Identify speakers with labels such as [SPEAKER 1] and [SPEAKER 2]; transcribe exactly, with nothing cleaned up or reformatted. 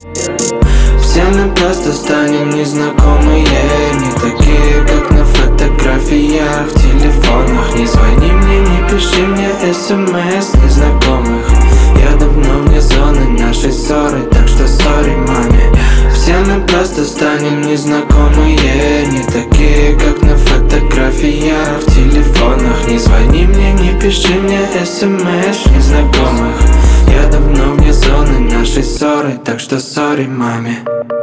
[SPEAKER 1] Все мы просто станем незнакомые, не такие, как на фотографиях, в телефонах. Не звони мне, не пиши мне смс незнакомых. Я давно вне зоны нашей ссоры, так что сори маме. Все мы просто станем незнакомые, не такие, как на фотографиях, в телефонах. Не звони мне, не пиши мне смс незнакомых. Я давно вне зоны нашей ссоры, так что сори маме.